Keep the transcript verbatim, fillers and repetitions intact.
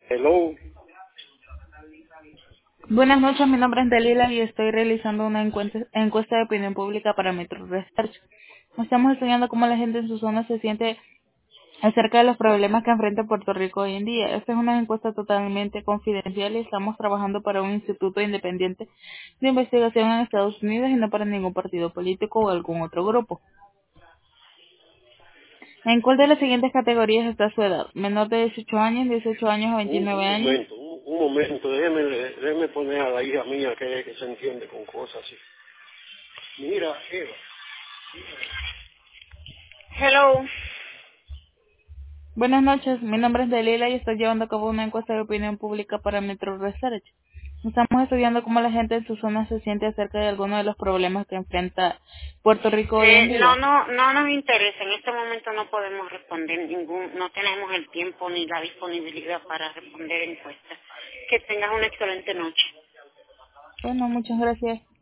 Hello. Buenas noches, mi nombre es Dalila y estoy realizando una encuesta, encuesta de opinión pública para Metro Research. Estamos estudiando cómo la gente en su zona se siente acerca de los problemas que enfrenta Puerto Rico hoy en día. Esta es una encuesta totalmente confidencial y estamos trabajando para un instituto independiente de investigación en Estados Unidos y no para ningún partido político o algún otro grupo. ¿En cuál de las siguientes categorías está su edad? ¿Menor de dieciocho años, dieciocho años o Un, veintinueve un años? momento, un, un momento. Déjeme, déjeme poner a la hija mía que, que se entiende con cosas así. Mira, Eva. Hello. Buenas noches, mi nombre es Dalila y estoy llevando a cabo una encuesta de opinión pública para Metro Research. Estamos estudiando cómo la gente en su zona se siente acerca de algunos de los problemas que enfrenta Puerto Rico hoy en Eh, no, día. no, no nos interesa. En este momento no podemos responder ningún, no tenemos el tiempo ni la disponibilidad para responder encuestas. Que tengas una excelente noche. Bueno, muchas gracias.